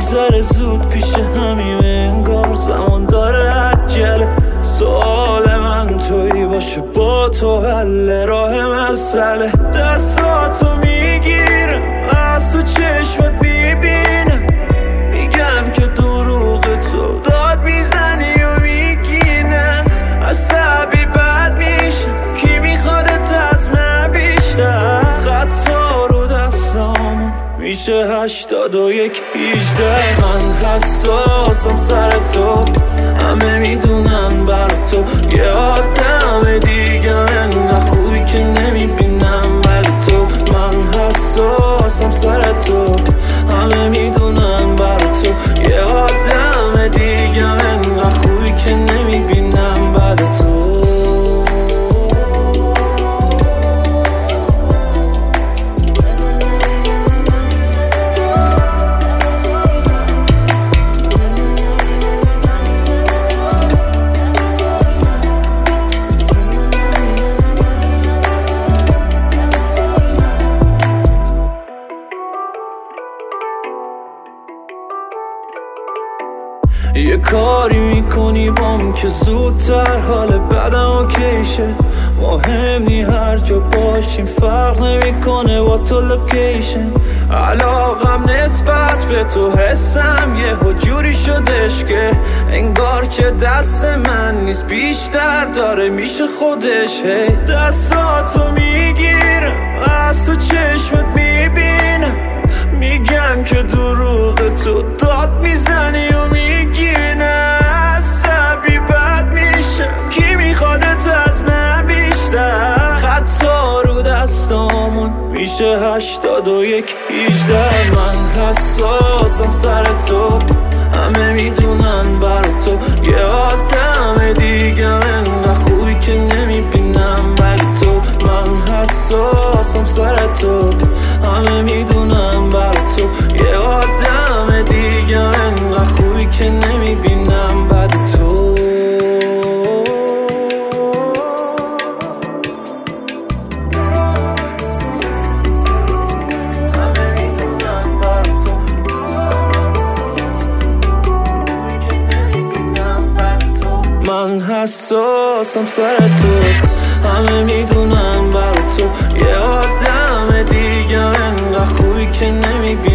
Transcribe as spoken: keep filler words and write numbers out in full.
میگذره زود پیش همیم انگار زمان داره عجله. سوال من تویی باشه با تو حل راه مسئله. دستاتو میگیرم از تو چشمت میبینم، میگم که دروغ تو داد میزنی و میگی نه. عصبی بد میشم کی میخوادت از من بیشتر. خطا رو دستامون میشه هشتاد و یک هیجده. من حساسم سر تو همه میدونن بر تو، یه آدم دیگه انقدر خوبی که نمیبینم بر تو. من حساسم سر تو همه میدونن بر تو، یه آدم دیگه انقدر خوبی که نمیبینم بر تو. یه کاری میکنی بام که زودتر حال بدم اوکیشه. مهم نی هر جا باشیم فرق نمیکنه با تو لوکیشن. علاقم نسبت به تو حسم یه جوری شدش که انگار که دست من نیست بیشتر داره میشه خودش. هی دستاتو میگیرم از تو چشمت میبینم، میگم که دروغ تو داد میزنی و میگی نه. عصبی بد میشم کی میخوادت از من بیشتر. خطا رو دستامون میشه هشتاد و یک هیجده. من حساسم سر تو همه میدونن بر تو، یه آدم دیگه انقدر خوبی که نمیبینم بر تو. من حساسم سر تو همه میدونن بر تو، یه آدم دیگه انقدر خوبی که نمیبینم بر تو. من حساسم سر تو همه میدونن بر تو، یه آدم دیگه انقدر خوبی که نمیبینم